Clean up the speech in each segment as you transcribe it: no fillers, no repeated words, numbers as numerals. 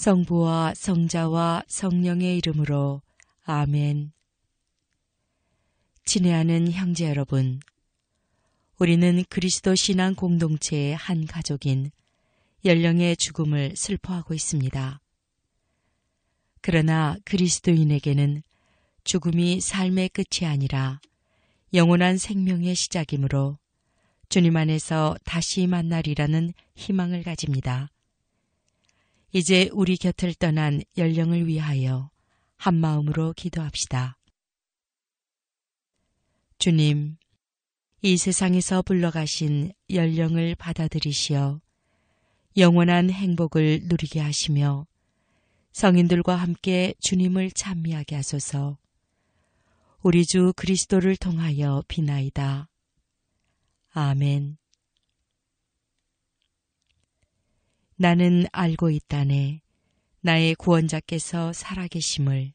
성부와 성자와 성령의 이름으로 아멘. 친애하는 형제 여러분, 우리는 그리스도 신앙 공동체의 한 가족인 연령의 죽음을 슬퍼하고 있습니다. 그러나 그리스도인에게는 죽음이 삶의 끝이 아니라 영원한 생명의 시작이므로 주님 안에서 다시 만나리라는 희망을 가집니다. 이제 우리 곁을 떠난 연령을 위하여 한 마음으로 기도합시다. 주님, 이 세상에서 불러가신 연령을 받아들이시어 영원한 행복을 누리게 하시며 성인들과 함께 주님을 찬미하게 하소서. 우리 주 그리스도를 통하여 비나이다. 아멘. 나는 알고 있다네. 나의 구원자께서 살아계심을.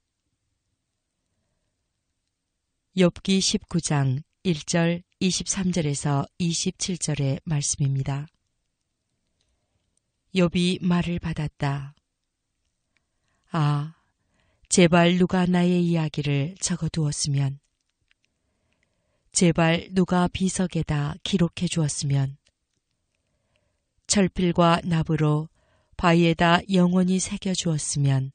욥기 19장 1절 23절에서 27절의 말씀입니다. 욥이 말을 받았다. 아, 제발 누가 나의 이야기를 적어두었으면, 제발 누가 비석에다 기록해 주었으면, 철필과 납으로 바위에다 영원히 새겨 주었으면.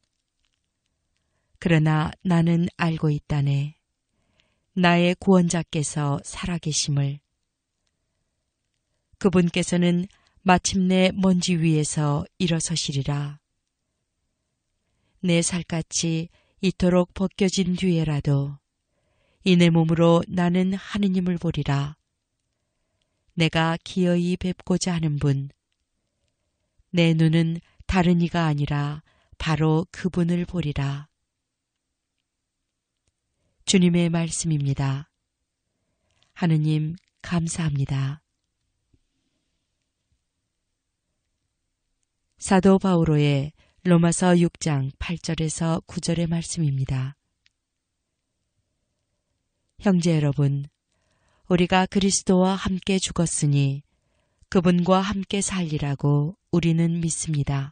그러나 나는 알고 있다네. 나의 구원자께서 살아계심을. 그분께서는 마침내 먼지 위에서 일어서시리라. 내 살갗이 이토록 벗겨진 뒤에라도 이 내 몸으로 나는 하느님을 보리라. 내가 기어이 뵙고자 하는 분, 내 눈은 다른 이가 아니라 바로 그분을 보리라. 주님의 말씀입니다. 하느님 감사합니다. 사도 바오로의 로마서 6장 8절에서 9절의 말씀입니다. 형제 여러분, 우리가 그리스도와 함께 죽었으니 그분과 함께 살리라고 우리는 믿습니다.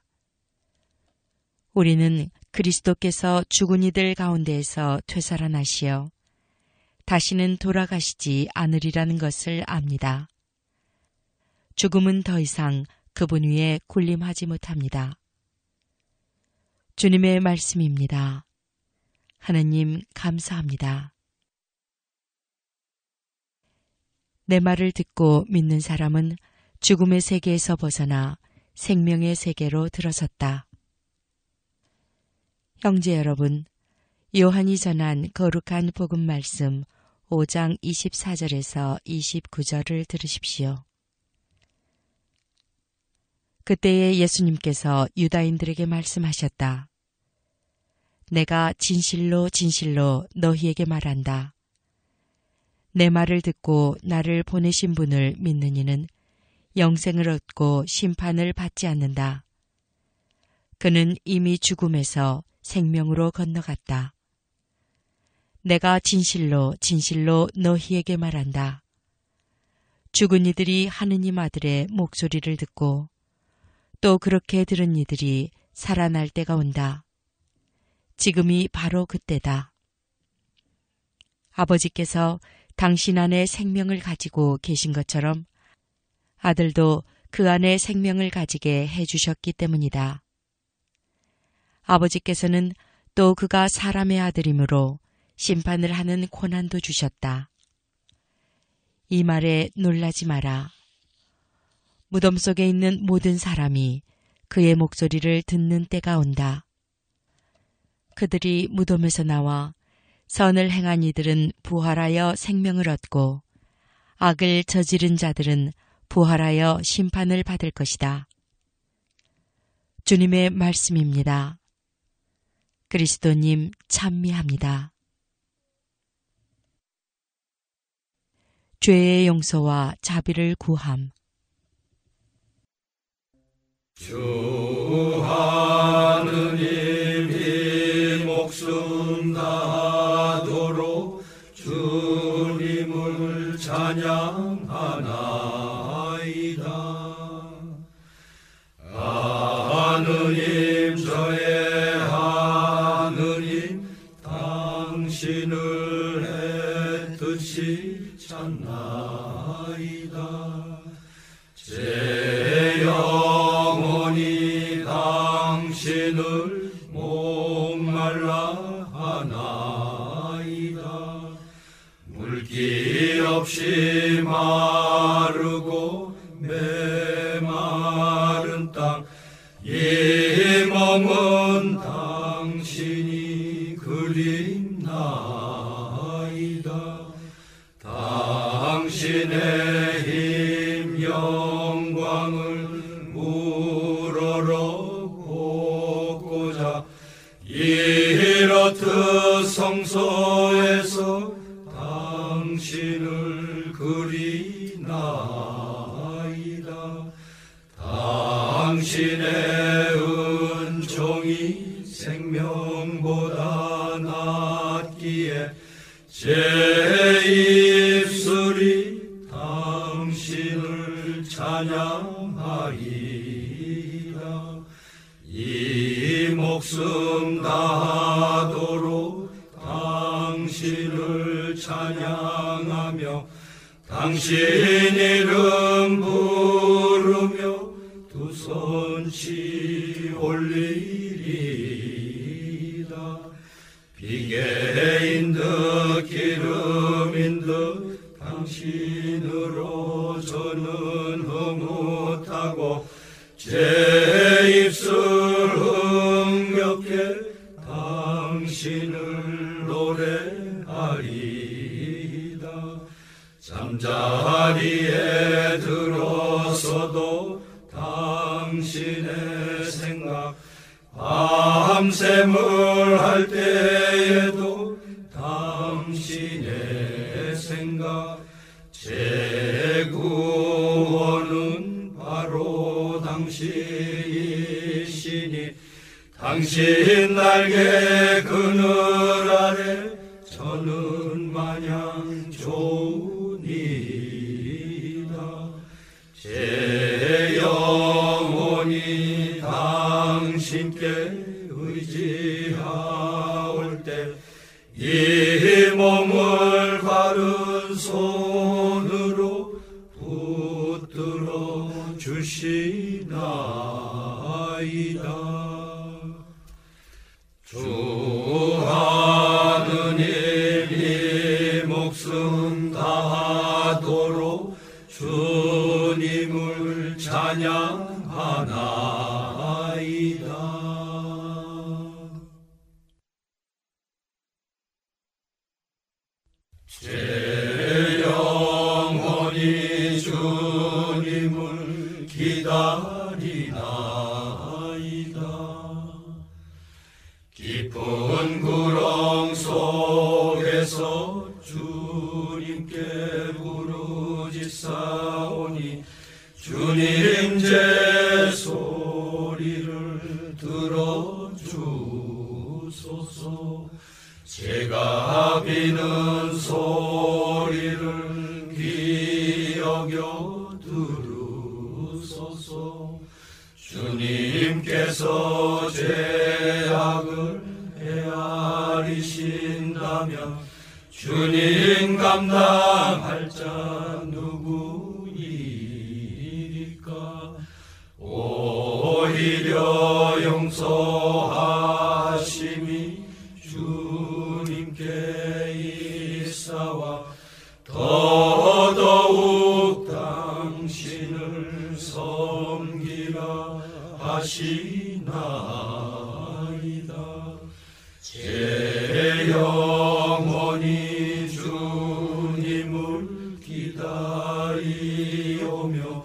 우리는 그리스도께서 죽은 이들 가운데에서 되살아나시어 다시는 돌아가시지 않으리라는 것을 압니다. 죽음은 더 이상 그분 위에 군림하지 못합니다. 주님의 말씀입니다. 하느님 감사합니다. 내 말을 듣고 믿는 사람은 죽음의 세계에서 벗어나 생명의 세계로 들어섰다. 형제 여러분, 요한이 전한 거룩한 복음 말씀 5장 24절에서 29절을 들으십시오. 그때에 예수님께서 유다인들에게 말씀하셨다. 내가 진실로 진실로 너희에게 말한다. 내 말을 듣고 나를 보내신 분을 믿는 이는 영생을 얻고 심판을 받지 않는다. 그는 이미 죽음에서 생명으로 건너갔다. 내가 진실로 진실로 너희에게 말한다. 죽은 이들이 하느님 아들의 목소리를 듣고 또 그렇게 들은 이들이 살아날 때가 온다. 지금이 바로 그때다. 아버지께서 당신 안에 생명을 가지고 계신 것처럼 아들도 그 안에 생명을 가지게 해주셨기 때문이다. 아버지께서는 또 그가 사람의 아들이므로 심판을 하는 권한도 주셨다. 이 말에 놀라지 마라. 무덤 속에 있는 모든 사람이 그의 목소리를 듣는 때가 온다. 그들이 무덤에서 나와 선을 행한 이들은 부활하여 생명을 얻고 악을 저지른 자들은 부활하여 심판을 받을 것이다. 주님의 말씀입니다. 그리스도님 찬미합니다. 죄의 용서와 자비를 구함. 주 하느님 이 목숨 다하도록 주님을 찬양하나이다. 하느님 제 영혼이 당신을 목말라 하나이다. 물기 없이 마르고 메마른 땅, 이 몸은 당신이 그립나이다. 당신의 힘 영광을 우러러 보고자 이렇듯 성소에서 당신을 그리나이다. 당신의 은총이 생명보다 낫기에 제 입술이 당신을 찬양하리이다. 이 목숨 다하도록 당신을 찬양하며 당신 이름 부르며 두 손치 올리리이다. 비계인 듯 기름인 듯 당신으로 저는 흐뭇하고 제 입술 흥겹게 당신을 노래하리이다. 잠자리에 들어서도 당신의 생각, 밤샘을 할 때에도 당신의 생각, 제 구원은 바로 당신이시니 당신 날개 그늘 아래 저는 마냥 좋으니이다. 제 영혼이 당신께 의지하올 때 이 몸을 바른 손으로 붙들어 주시나이다. 주 하느님 이 목숨 다하도록 주님을 찬양하나이다. 제 영혼이 주님을 기다리나이다. 깊은 구렁 속에서 주님께 부르짖사오니 주님 제 소리를 들어주소서. 제가 비는 소리를 귀 여겨 들으소서. 주님께서 제 악을 헤아리신다면 주님 감당할 자 누구이리까. 오히려 용서하심이 주님께 있사와 더더욱 당신을 섬기라 하시나이다. 제 영혼이 주님을 기다리오며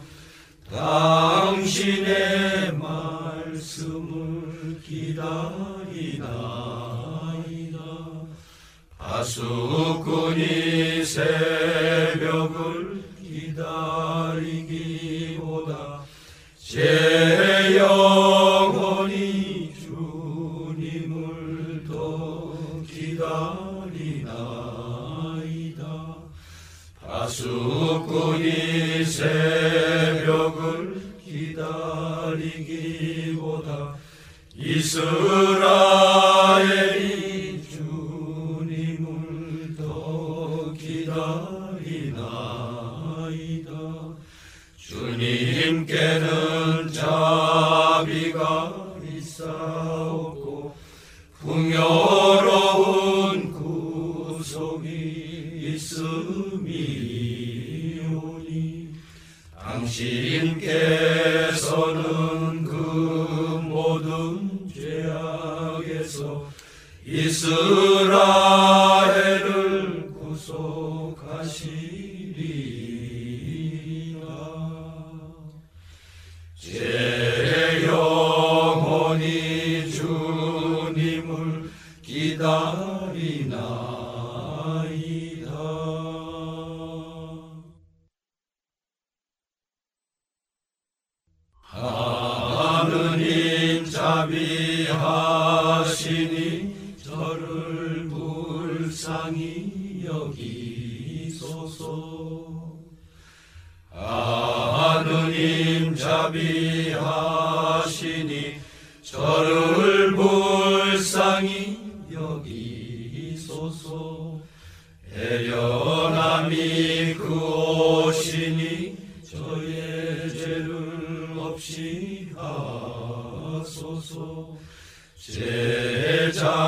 당신의 말씀을 기다리나이다. 파수꾼이 새벽을 기다리기보다 제 영혼이 주님을 더 기다리나이다. 파수꾼이 새벽을 기다리기보다 이스라엘이 주님을 더 기다리나이다. 주님께는 자비가 있사옵고 풍요로운 구속이 있음이오니 당신께서는 그 모든 죄악에서 이스라엘을 구속하시리라. 제 영혼이 주님을 기다리나이다. 하느님 자비하시니 저를 불쌍히 여기소서. 하느님 자비하시니 저를 불쌍히 여기소서. 애련함이 그 옷이니 저의 죄를 없이 하소서. 제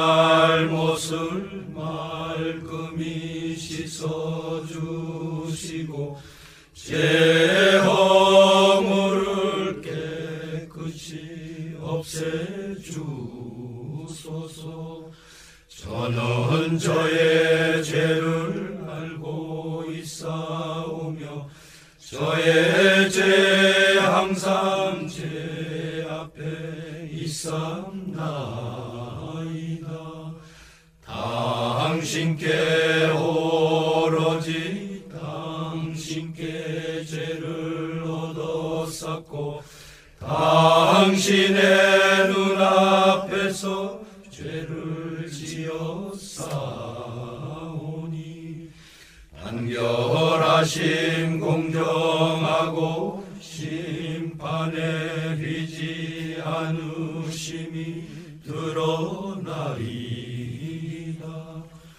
잘못을 말끔히 씻어주시고 제 허물을 깨끗이 없애주소서. 저는 저의 죄를 알고 있사오며 저의 죄 항상 제 앞에 있사옵나이다. 당신께 오로지 당신께 죄를 얻어 쌓고 당신의 눈앞에서 죄를 지었사오니 단결하심 공정하고 심판에 휘지 않으심이 드러나리이다.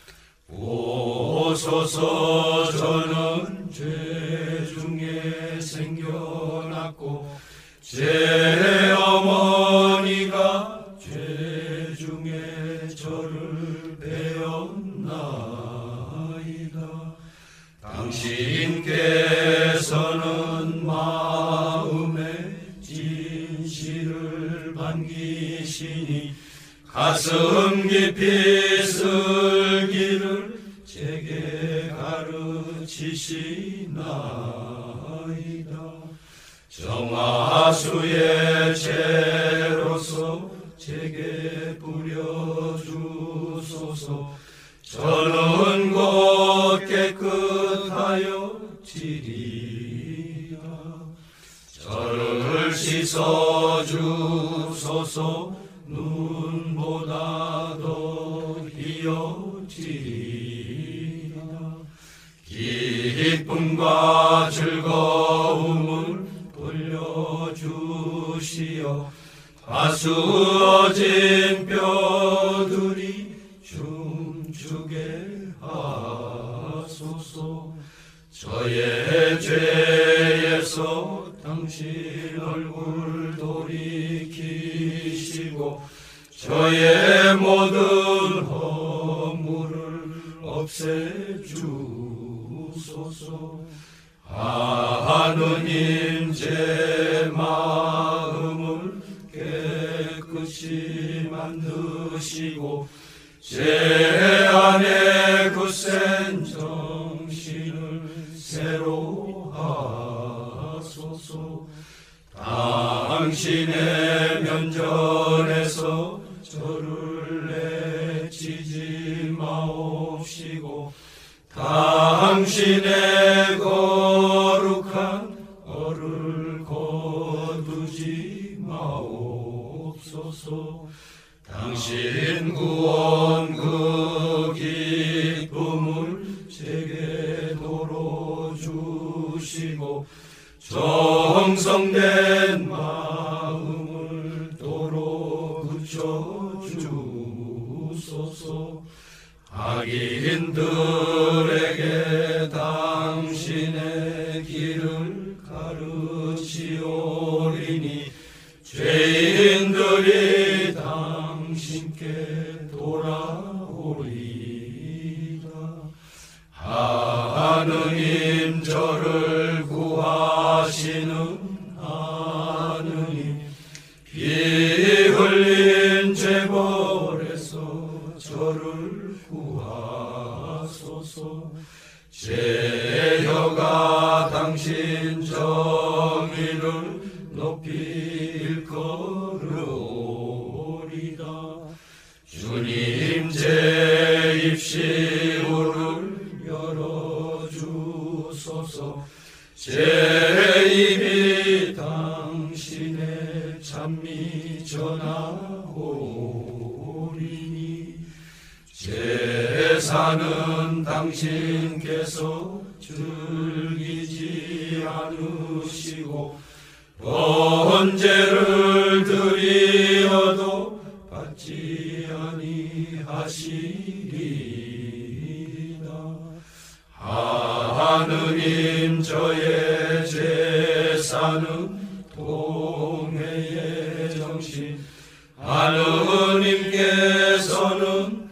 보소서 저는 죄 중에 생겨났고 제 어머니가 죄 중에 저를 배었나이다. 당신께서는 마음에 진실을 반기시니 가슴 깊이 슬기를 제게 가르치시나이다. 정화수의 죄로서 제게 뿌려주소서. 저는 곧 깨끗하여 지리라. 저를 씻어주소서. 눈보다 더 희어지리라. 기쁨과 즐거움을 돌려주시어 하수어진 뼈들이 춤추게 하소서. 저의 죄에서 당신 얼굴 돌이키시고 저의 모든 허물을 없애주소서. 하느님 제 마음을 깨끗이 만드시고 제 안에 굳센 정신을 새로 하소서. 당신의 면전에서 저를 내치지 마옵시고 당신의 거룩한 얼을 거두지 마옵소서. 당신 구원 그 기쁨을 제게 도로 주시고 정성된 마음을 도로 붙여주소서. 악인들에게 당신의 길을 가르치소서. 주시오리니 죄인들이 당신께 돌아오리이다. 하느님 저를 구하시는 하느님 피 흘린 죄벌에서 저를 구하소서. 제 혀가 당신 정의를 높이 일컬으오리다. 주님 제 입시울을 열어주소서. 제 입이 당신의 찬미 전하오리니 제사는 당신께서 즐기지 않으시고 번제를 드리어도 받지 아니하시리이다. 하느님 저의 제사는 동해의 정신 하느님께서는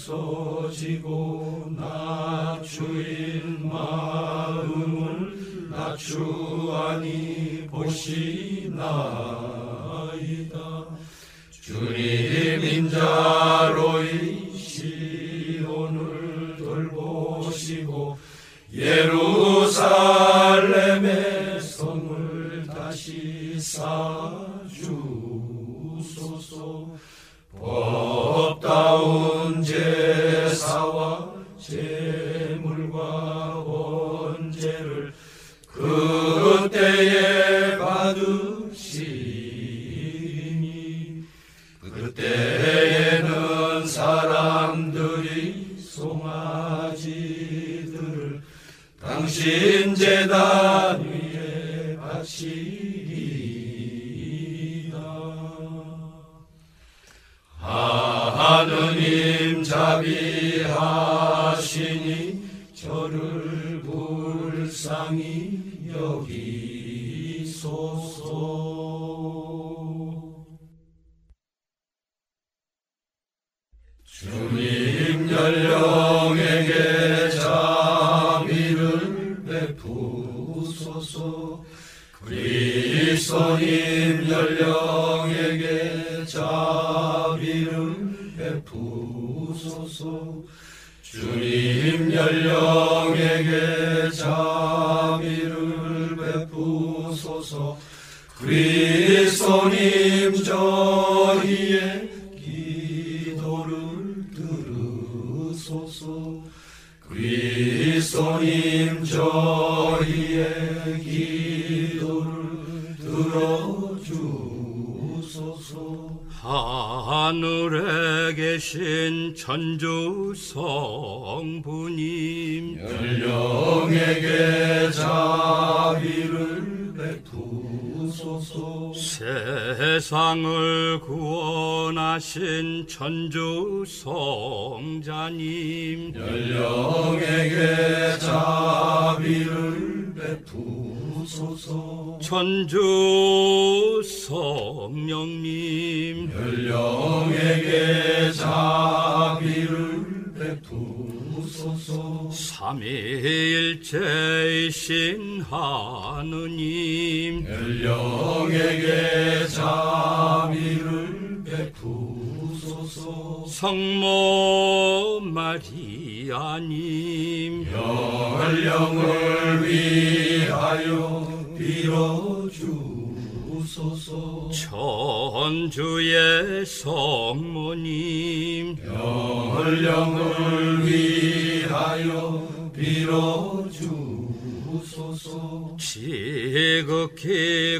부서지고 낮추인 마음을 낮추하니 보시나이다. 주님 인자로이 시온을 돌보시고 예루살렘의 성을 다시 쌓아주소서. 법다운 제사와 제물과 번제를 그때에 받으시니 그때에는 사람들이 송아지들을 당신 제단 위에 바치리이다. 하느님 자비하시니 저를 불쌍히 여기소서. 주님 연령에게 자비를 베푸소서. 그리스도님 연령에게 자비를 베푸소서. 주님 연령에게 자비를 베푸소서. 그리스도님 저희의 기도를 들으소서. 그리스도님 저희의 기도를 들어주소서. 하늘에 계신 천주 성부님 연령에게 자비를 베푸소서. 세상을 구원하신 천주 성자님 연령에게 자비를 베푸소서. 천주 성령님 연령에게 자비를 베푸소서. 삼위일체이신 하느님 연령에게 자비를 베푸소서. 성모 마리아님 연령을 위하여 빌어주소서. 천주의 성모님 연령을 위하여 빌어주소서. 지극히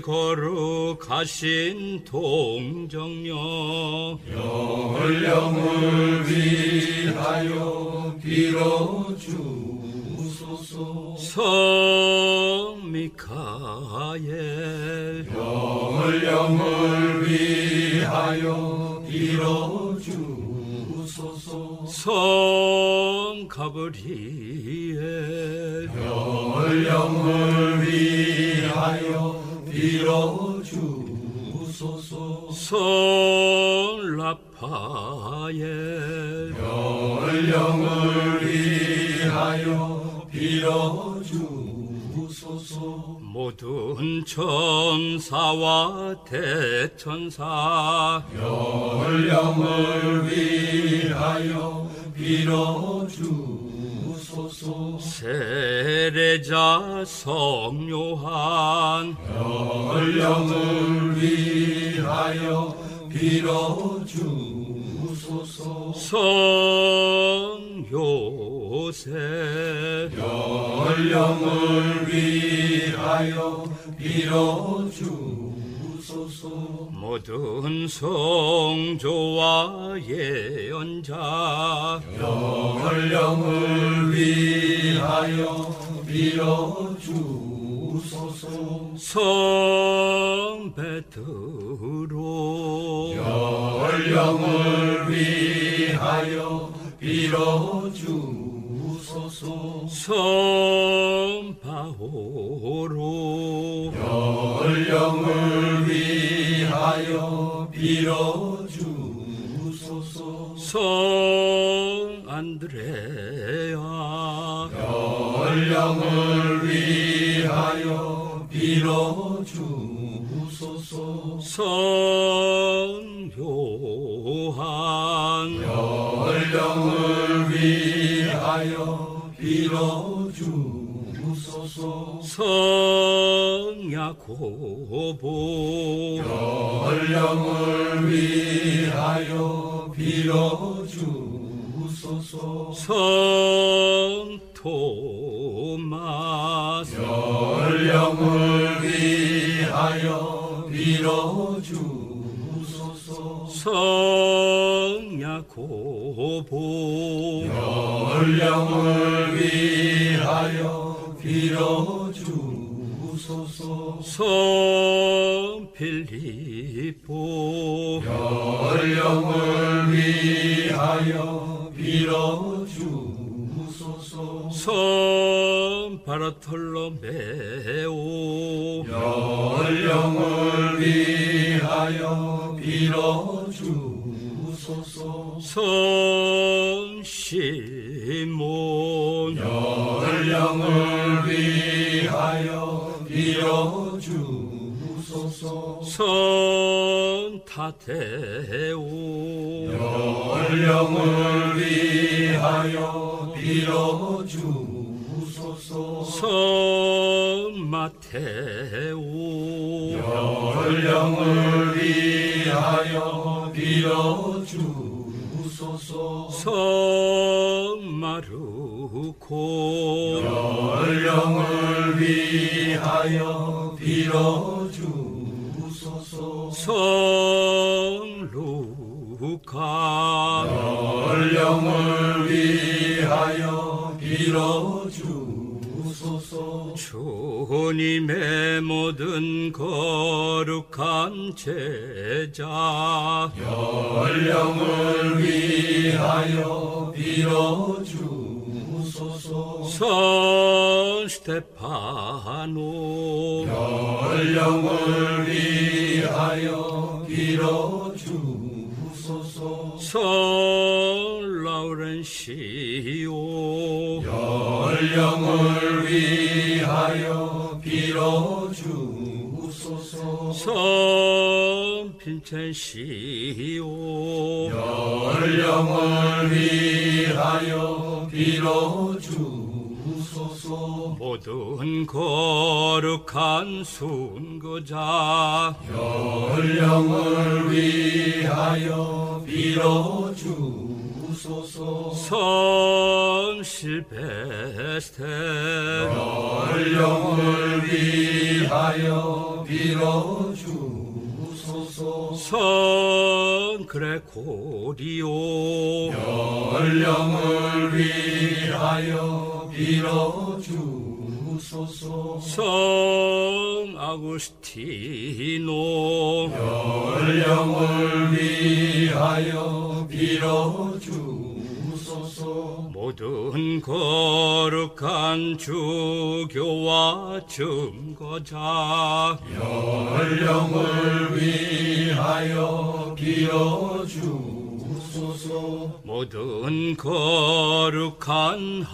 거룩하신 동정녀 연령을 위하여 빌어주소서. 성 미카엘 연령을 위하여 빌어주소서. 성 가브리엘 연령을 위하여 빌어주소서. 설라파에 영을 위하여 빌어주소서. 모든 천사와 대천사 영을 위하여 빌어주소서. 세례자 성요한 영을 위하여 빌어주소서. 성요셉 영을 위하여 빌어주소서. 모든 성조와 예언자 영을 위하여 빌어주소서. 성 베드로 영을 위하여 빌어주소서. 성 바오로 영을 위하여 빌어주소서. 성 안드레아 영을 위하여 빌어주소서. 성 요한 영을 위하여 빌어주소서. 성 야고보 영을 위하여 빌어주소서. 성 토마스 영을 위하여 빌어주소서. 성 야고보 영을 위하여 빌어주소서. 성 필리포 영을 위하여 빌어주소서. 성 바르톨로메오 영을 위하여 빌어주소서. 성 시몬 영을 위하여 빌어주소서. 성 타데오 영을 위하여 빌어주소서. 성 마테오 영을 위하여 빌어주소서. 성 마르코 영을 위하여 빌어주소서. 성 루카 영을 위하여 빌어주소서. 주님의 모든 거룩한 제자 영을 위하여 빌어주소서. 성 스테파노 영을 위하여 빌어주소서. 성 라우렌시오 영을 위하여 빌어주소서. 성 빈첸시오 영을 위하여 빌어주소서. 모든 거룩한 순교자 영을 위하여 빌어주소서. 성 실베스테 영을 위하여 빌어주소서. 성 그레고리오 영을 위하여 빌어주소서. 성 아구스티노 영을 위하여 빌어주소서. 모든 거룩한 주교와 증거자 영을 위하여 빌어주소서. 모든 거룩한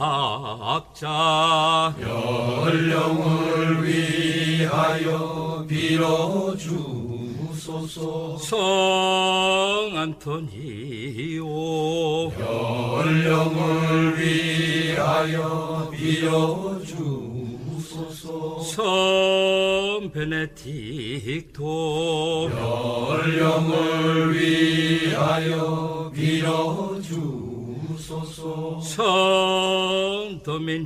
학자 영을 위하여 빌어주소서. 성 안토니오 영을 위하여 빌어주소서. 성 베네딕토 영을 위하여 빌어주소서. 성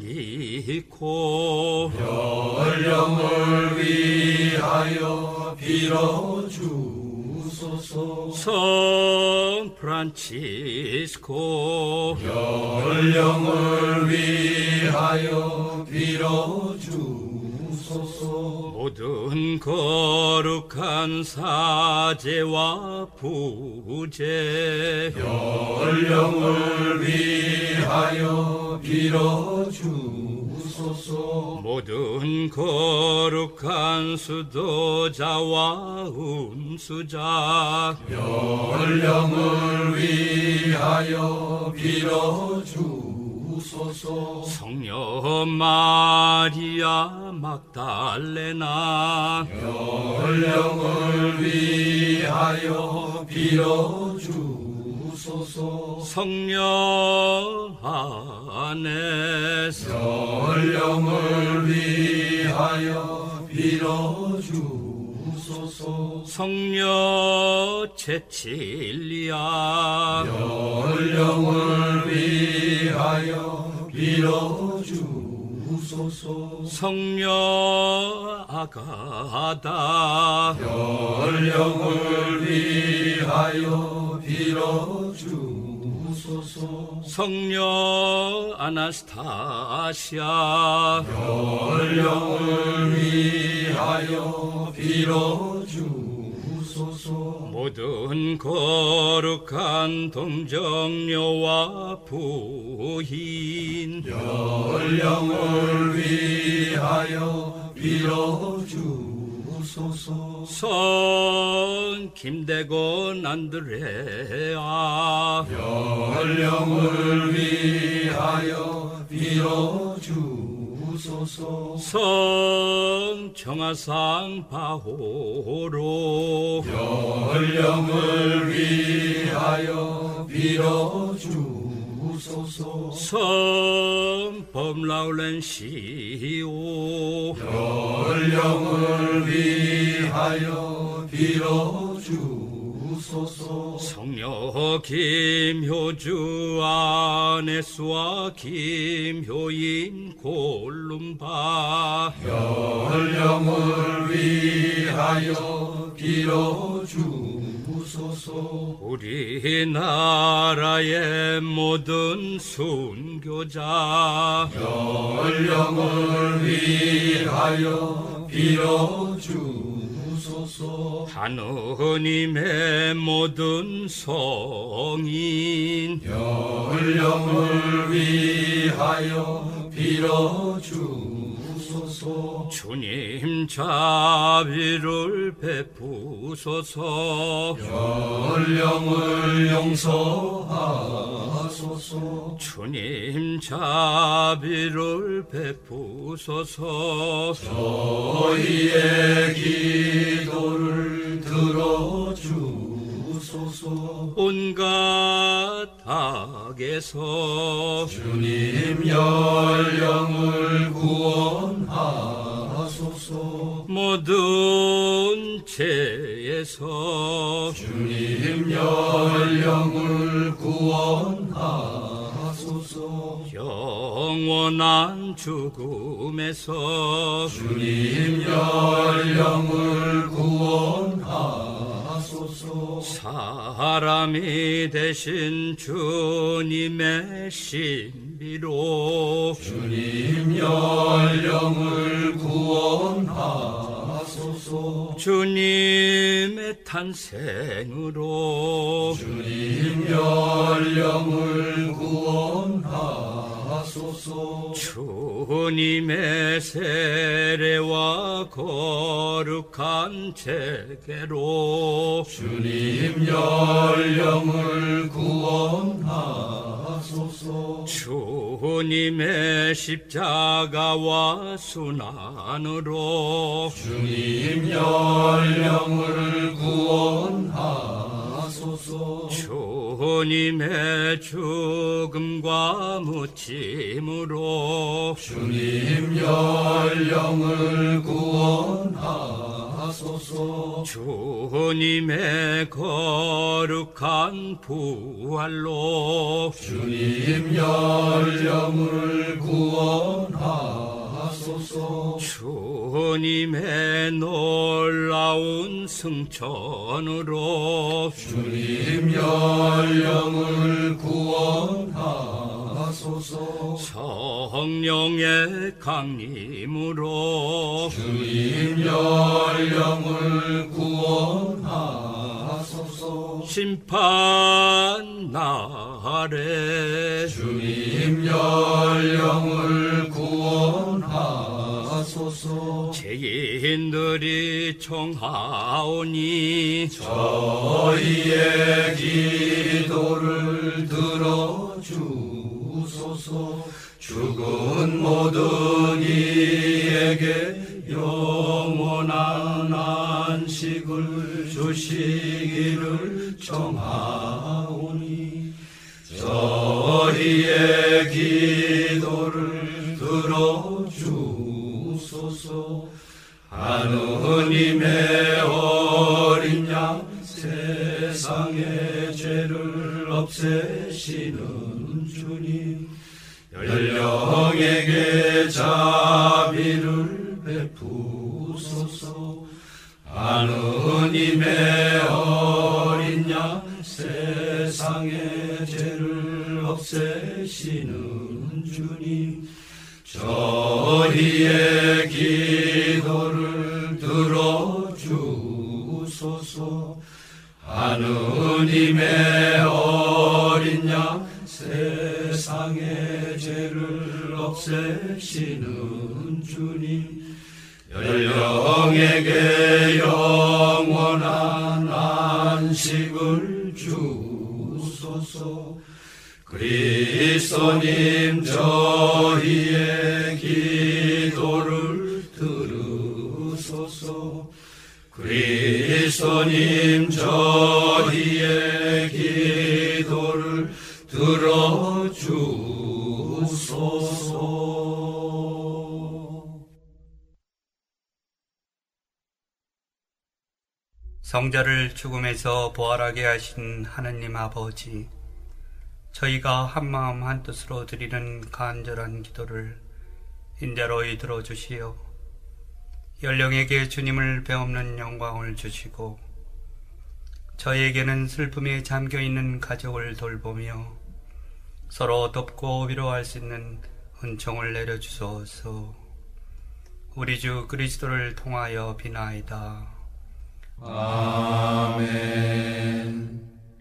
도메니코 영을 위하여 빌어주소서. 성 프란치스코 영을 위하여 빌어주소서. 모든 거룩한 사제와 부제 영을 위하여 빌어주소서. 모든 거룩한 수도자와 음수자 영을 위하여 빌어주소서. 성녀 마리아 막달레나 영을 위하여 빌어주소서. 성녀 아네스 영을 위하여 빌어주소서. 성녀 제칠리아 영을 위하여 빌어주소서. 성녀 아가다 영을 위하여 빌어주소서. 성녀 아나스타시아 영을 위하여 빌어주소서. 모든 거룩한 동정녀와 부인 영을 위하여 빌어주소서. 성 김대건 안드레아 영을 위하여 빌어주소서. 성 정하상 바호로 영을 위하여 빌어주소서. 성 범라울렌시오 영을 위하여 빌어주소서. 성녀 김효주 아네스와 김효인 골룸바 영을 위하여 빌어주소서. 우리나라의 모든 순교자 영을 위하여 빌어주소서. 하느님의 모든 성인 영을 위하여 빌어주소서. 주님 자비를 베푸소서. 영을 용서하소서. 주님 자비를 베푸소서. 저희의 기도를 들어주소서. 온갖 악에서 주님 연령을 구원하소서. 모든 죄에서 주님 연령을 구원하소서. 영원한 죽음에서 주님 연령을 구원하소서. 사람이 되신 주님의 신비로 주님 연령을 구원하소서. 주님의 탄생으로 주님 연령을 구원하소서. 하소서. 주님의 세례와 거룩한 체계로 주님 연령을 구원하소서. 주님의 십자가와 순환으로 주님 연령을 구원하소서. 주님의 죽음과 묻힘으로 주님 연령을 구원하소서. 주님의 거룩한 부활로 주님 연령을 구원하소서. 주님의 놀라운 승천으로 주님 연령을 구원하소서. 성령의 강림으로 주님 연령을 구원하소서. 심판 날에 주님 연령을 구원하소서. 죄인들이 청하오니 저희의 기도를 들어주소서. 죽은 모든 이에게 영원한 안식을 주시기를 청하오니 저희의 기도를 들어주소서. 하느님의 어린 양 세상의 죄를 없애시는 주님, 연령에게 자비를 베푸소서. 하느님의 어린 양 세상의 죄를 없애시는 주님, 저희의 기도를 들어주소서. 하느님의 어린 양 세상의 죄를 없애시는 주님, 연령에게 영원한 안식을 주소서. 그리스도님 저희의 기도를 들으소서. 그리스도님 저희의 기도를 들어주소서. 성자를 죽음에서 부활하게 하신 하느님 아버지, 저희가 한마음 한뜻으로 드리는 간절한 기도를 인자로이 들어주시어 연령에게 주님을 배없는 영광을 주시고 저희에게는 슬픔에 잠겨있는 가족을 돌보며 서로 돕고 위로할 수 있는 은총을 내려주소서. 우리 주 그리스도를 통하여 비나이다. 아멘.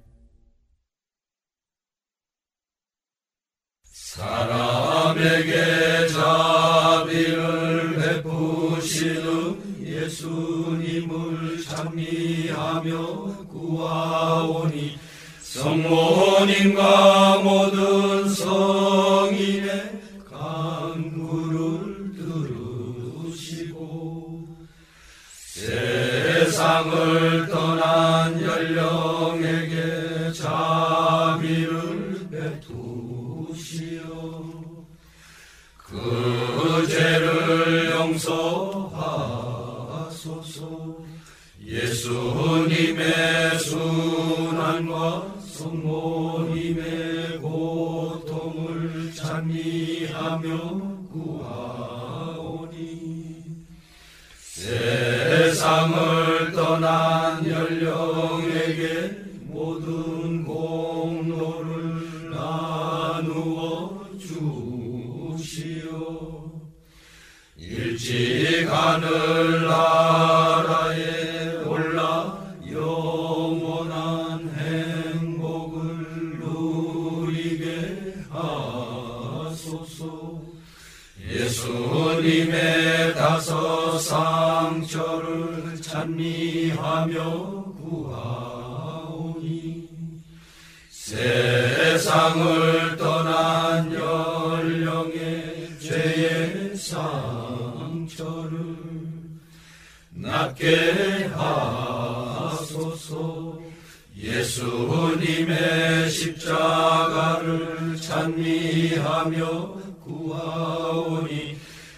사람에게 자비를 베푸시는 예수님을 찬미하며 구하오니 성모님과 모든 성인의 간구를 들으시고 세상을 떠난 연령에게 자비를 베푸시어 그 죄를 용서하소서. 예수님의 순환과 성모님의 고통을 찬미하며 구하오니 세상을 떠난 연령에게 모든 공로를 나누어 주시오. 일찍 하늘 나라에 올라 영원한 행복을 누리게 하소서. 상처를 찬미하며 구하오니 세상을 떠난 연령의 죄의 상처를 낫게 하소서. 예수님의 십자가를 찬미하며 구하오니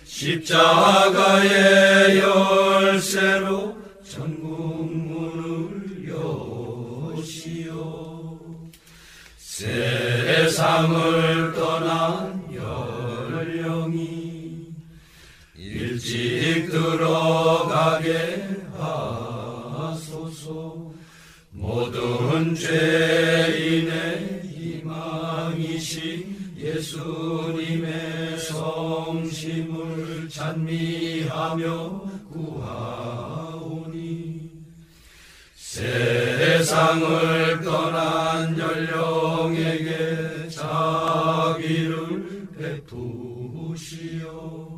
십자가의 열쇠로 천국문을 여시오. 세상을 떠난 연령이 일찍 들어가게 하소서. 모든 죄인의 희망이신 예수님의 성심을 찬미하며 구하오니 세상을 떠난 연령에게 자비를 베푸시오.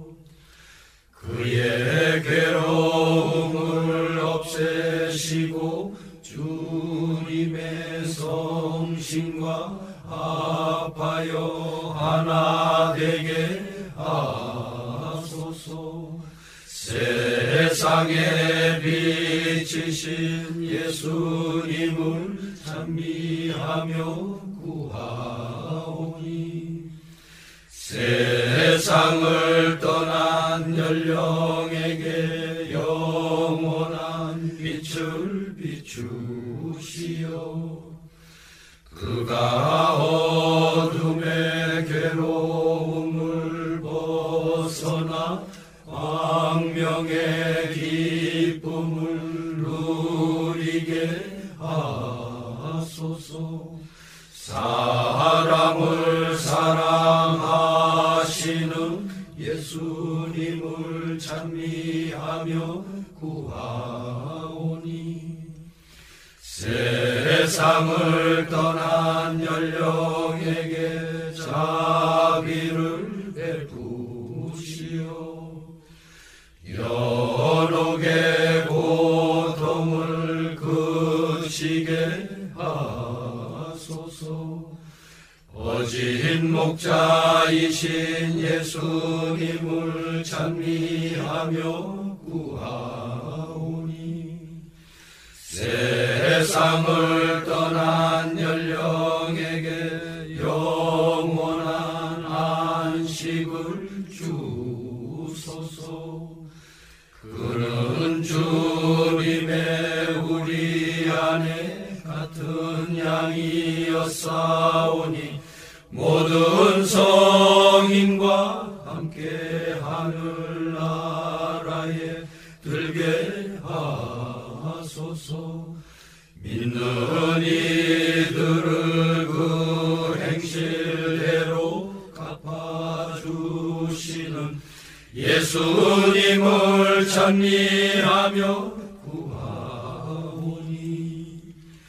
그의 괴로움을 없애시고 주님의 성심과 합하여 하나 되게 하소서. 세상에 비치신 예수님을 찬미하며 구하오니 세상을 떠난 연령에게 영원한 빛을 비추시오. 그가 어둠의 괴로움을 벗어나 광명의 기쁨을 누리게 하소서. 사람을 사랑하시는 예수님을 찬미하며 구하오니 세상을 떠난 연령에게 자비를 베푸시오. 연옥의 고통을 그치게 하소서. 어진 목자이신 예수님을 찬미하며 구하오니 세상을 떠난 연령에게 영원한 안식을 주소서. 그는 주님의 우리 안에 같은 양이었사오니 모든 성인과 함께 하늘나라에 들게 하소서. 믿는 이들을 그 행실대로 갚아주시는 예수님을 찬미하며 구하오니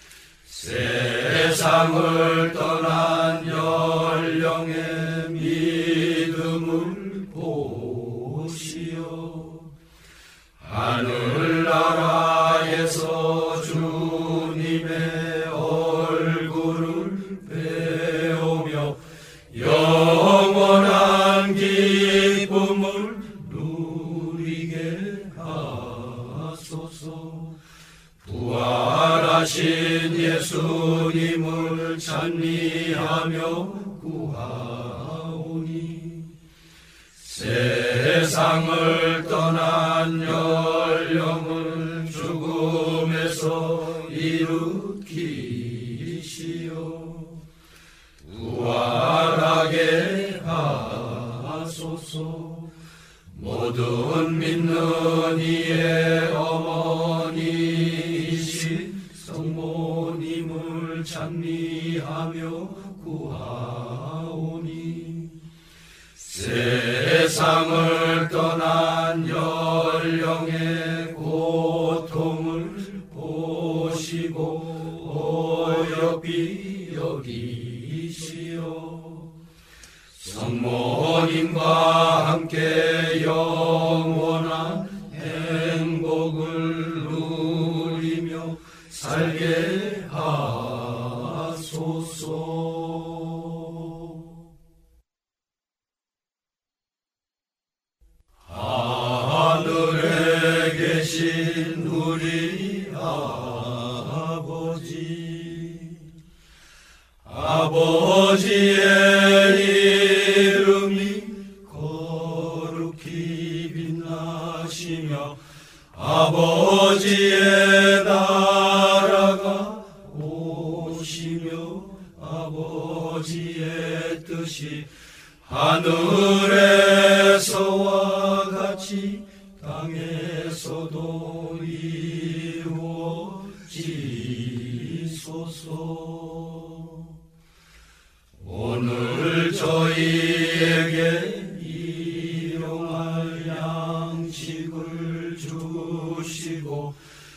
세상을 떠난 연령의 믿음을 보시오. 하늘나라에서 주님의 얼굴을 배우며 영원한 기쁨을 누리게 하소서. 부활하신 예수님을 찬미하며 구하오니 세상을 떠난 연령을 죽음에서 일으키시오. 부활하게 하소서. 모든 믿는 이의 어머니이신 성모님을 찬미하며 구하오니 세상을 떠난 연령의 고통을 보시고 어여삐 여기시오. 성모님과 함께 영원한 아버지의 이름이 거룩히 빛나시며 아버지의 나라가 오시며 아버지의 뜻이 하늘에서와 같이 땅에서도 이루어지소서. 오늘 저희에게 일용할 양식을 주시고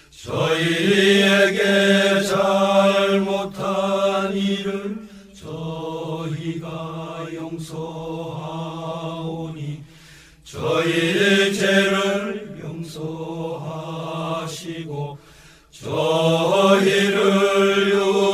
저희에게 잘못한 일을 저희가 용서하오니 저희 죄를 용서하시고 저희를